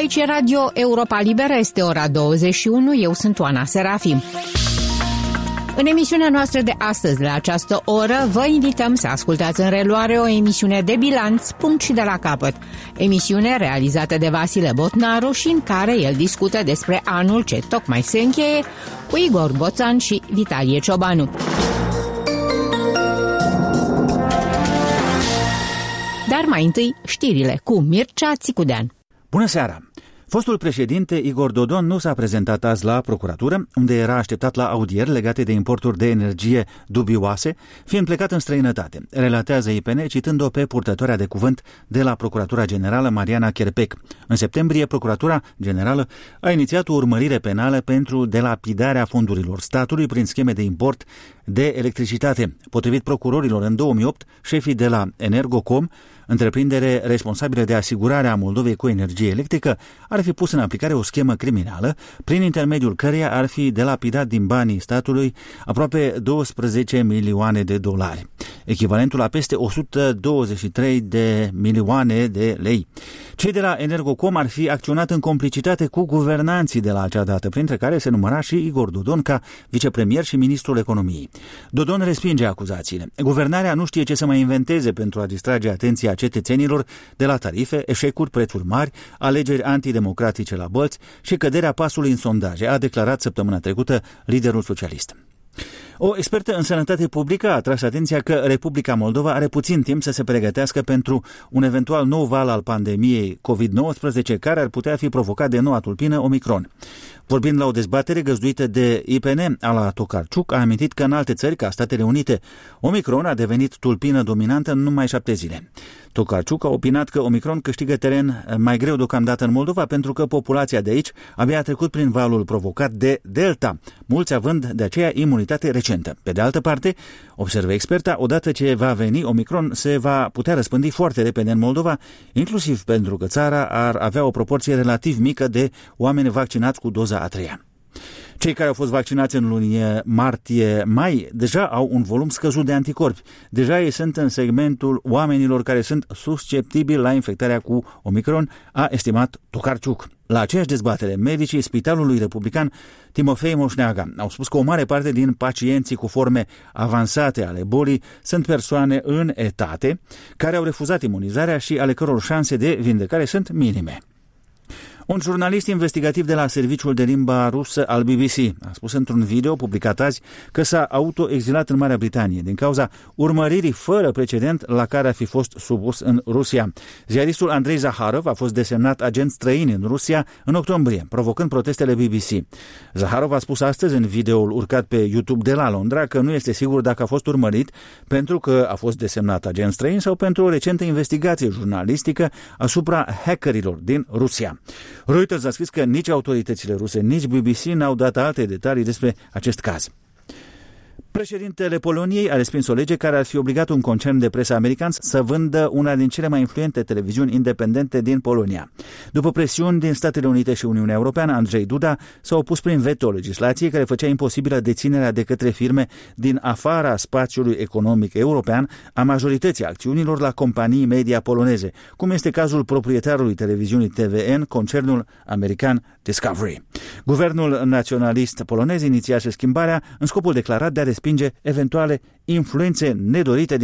Aici e Radio Europa Liberă, este ora 21, eu sunt Oana Serafim. În emisiunea noastră de astăzi, la această oră, vă invităm să ascultați în reluare o emisiune de bilanț, punct și de la capăt. Emisiune realizată de Vasile Botnaru și în care el discută despre anul ce tocmai se încheie cu Igor Boțan și Vitalie Ciobanu. Dar mai întâi, știrile cu Mircea Țicudean. Bună seara! Fostul președinte Igor Dodon nu s-a prezentat azi la procuratură, unde era așteptat la audieri legate de importuri de energie dubioase, fiind plecat în străinătate, relatează IPN, citând-o pe purtătoarea de cuvânt de la Procuratura Generală Mariana Cherpec. În septembrie, Procuratura Generală a inițiat o urmărire penală pentru delapidarea fondurilor statului prin scheme de import de electricitate. Potrivit procurorilor, în 2008, șefii de la Energocom, întreprindere responsabilă de asigurarea Moldovei cu energie electrică, ar fi pus în aplicare o schemă criminală, prin intermediul căreia ar fi delapidat din banii statului aproape 12 milioane de dolari, echivalentul la peste 123 de milioane de lei. Cei de la Energocom ar fi acționat în complicitate cu guvernanții de la acea dată, printre care se număra și Igor Dodon ca vicepremier și ministrul economiei. Dodon respinge acuzațiile. Guvernarea nu știe ce să mai inventeze pentru a distrage atenția cetățenilor de la tarife, eșecuri, prețuri mari, alegeri antidemocratice la bălți și căderea pasului în sondaje, a declarat săptămâna trecută liderul socialist. O expertă în sănătate publică a atras atenția că Republica Moldova are puțin timp să se pregătească pentru un eventual nou val al pandemiei COVID-19 care ar putea fi provocat de noua tulpină Omicron. Vorbind la o dezbatere găzduită de IPN, Ala Tokarczuk a amintit că în alte țări, ca Statele Unite, Omicron a devenit tulpină dominantă în numai 7 zile. Tokarczuk a opinat că Omicron câștigă teren mai greu deocamdată în Moldova pentru că populația de aici abia a trecut prin valul provocat de Delta, mulți având de aceea imunitate recentă. Pe de altă parte, observă experta, odată ce va veni Omicron se va putea răspândi foarte repede în Moldova, inclusiv pentru că țara ar avea o proporție relativ mică de oameni vaccinați cu doza a treia. Cei care au fost vaccinați în luni martie-mai deja au un volum scăzut de anticorpi. Deja ei sunt în segmentul oamenilor care sunt susceptibili la infectarea cu Omicron, a estimat Tokarczuk. La aceeași dezbatere, medicii Spitalului Republican Timofei Moșneaga au spus că o mare parte din pacienții cu forme avansate ale bolii sunt persoane în etate care au refuzat imunizarea și ale căror șanse de vindecare sunt minime. Un jurnalist investigativ de la Serviciul de Limba Rusă al BBC a spus într-un video publicat azi că s-a autoexilat în Marea Britanie din cauza urmăririi fără precedent la care ar fi fost supus în Rusia. Ziaristul Andrei Zaharov a fost desemnat agent străin în Rusia în octombrie, provocând protestele BBC. Zaharov a spus astăzi în videoul urcat pe YouTube de la Londra că nu este sigur dacă a fost urmărit pentru că a fost desemnat agent străin sau pentru o recentă investigație jurnalistică asupra hackerilor din Rusia. Reuters a scris că nici autoritățile ruse, nici BBC n-au dat alte detalii despre acest caz. Președintele Poloniei a respins o lege care ar fi obligat un concern de presă american să vândă una din cele mai influente televiziuni independente din Polonia. După presiuni din Statele Unite și Uniunea Europeană, Andrzej Duda s-a opus prin veto legislației care făcea imposibilă deținerea de către firme din afara spațiului economic european a majorității acțiunilor la companii media poloneze, cum este cazul proprietarului televiziunii TVN, concernul american Discovery. Guvernul naționalist polonez inițiase schimbarea în scopul declarat de a respinge eventuale influențe nedorite din